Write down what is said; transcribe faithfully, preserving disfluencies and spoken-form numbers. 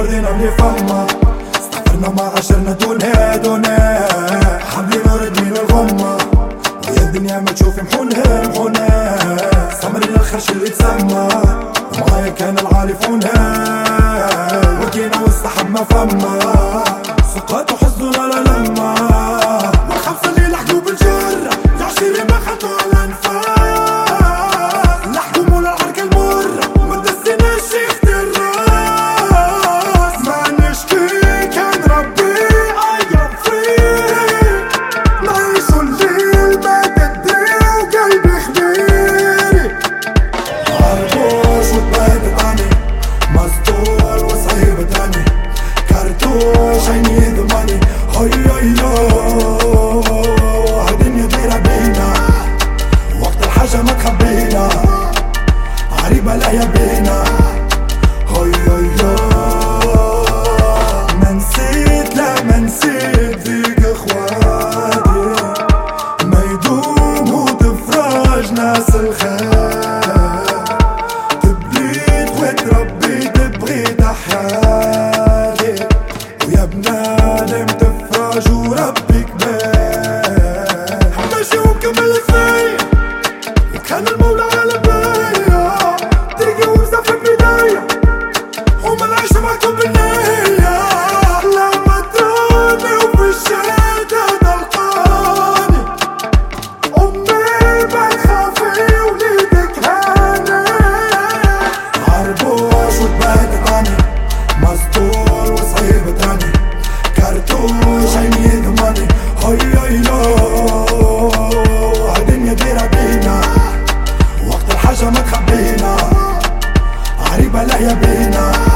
ورينا بلي فما استغفرنا ما عشرنا دونها دونها حبلي نورد من الغمة ويا الدنيا ما تشوف محونها محونها صمر للخرش اللي تسمى ومعايا كان العارفونها وكينا والصحب ما فما سقط وحزننا لا لما والخمسة اللي لحقوا بالجرة يا عشيري ما خدوا على انفاس لحقوا مولا العركة المرة ما دسناش يخت الراس ما نشكي كان ربي عيط فيه نعيشوا الليل ما تدري وقلبي خبيري عربوش وتبهدت عني مسطول وصعيب تاني كرتوش عيني ضماني هاي هاي هالدنيا دايرة بينا وقت الحاجة ما تخبينا عريبة لا يا بينا هاي هاي ما نسيت لا ما نسيت فيك اخواتي ما يدوم وتفرج ناس الخير تبليت وتربيت بغيت حياتي ويا بنادم تفرج وربي كبير ماشي ومكمل فيا وكان المولى على بالي تيجي ومسافر بداية وما العيش معكم بالنية لما تراني وفي الشتا تلقاني أمي ما تخافي وليدك هاني عربوش وتبهدت عني مسطول وصعيب تاني كرتوش عيني ضماني هاي هاي هالدنيا دايرة بينا وقت الحاجة ما تخبينا عريبة لا يا بينا